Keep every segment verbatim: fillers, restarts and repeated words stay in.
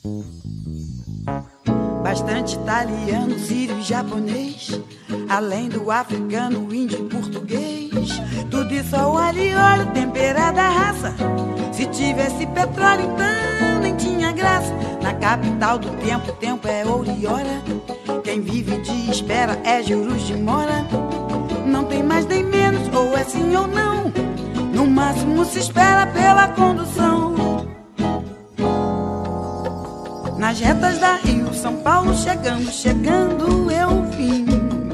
Bastante italiano, sírio e japonês, além do africano, índio e português. Tudo isso ao alho e óleo, temperada raça. Se tivesse petróleo, então nem tinha graça. Na capital do tempo, tempo é ouro e hora. Quem vive de espera é juros de mora. Não tem mais nem menos, ou é sim ou não. No máximo se espera pela condução. Nas retas da Rio, São Paulo chegando, chegando eu vim.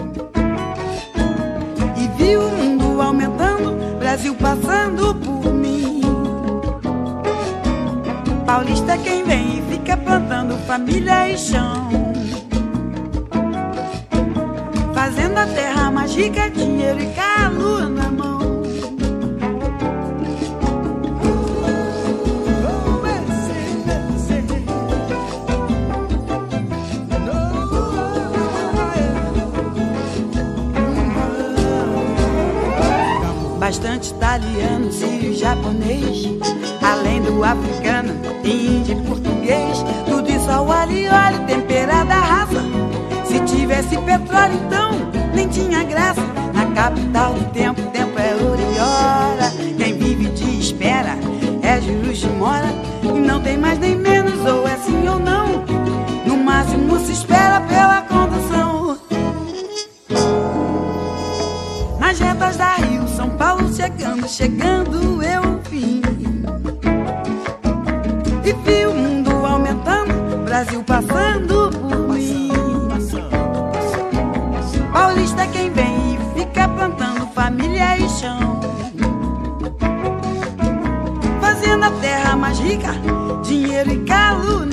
E vi o mundo aumentando, Brasil passando por mim. Paulista é quem vem e fica plantando família e chão, fazendo a terra mais rica, dinheiro e calo na mão. Bastante italiano, sírio e japonês, além do africano, índio e português. Tudo isso ao alho e óleo, temperada raça. Se tivesse petróleo, então nem tinha graça. Na capital do tempo, tempo é ouro e hora. Quem vive de espera é juros de mora. E não tem mais nem menos, ou é sim ou não. No máximo se espera pela condução. Nas retas da Rio, São Paulo chegando, chegando eu vim. E vi o mundo aumentando, Brasil passando por mim. Paulista é quem vem e fica plantando família e chão, fazendo a terra mais rica, dinheiro e calo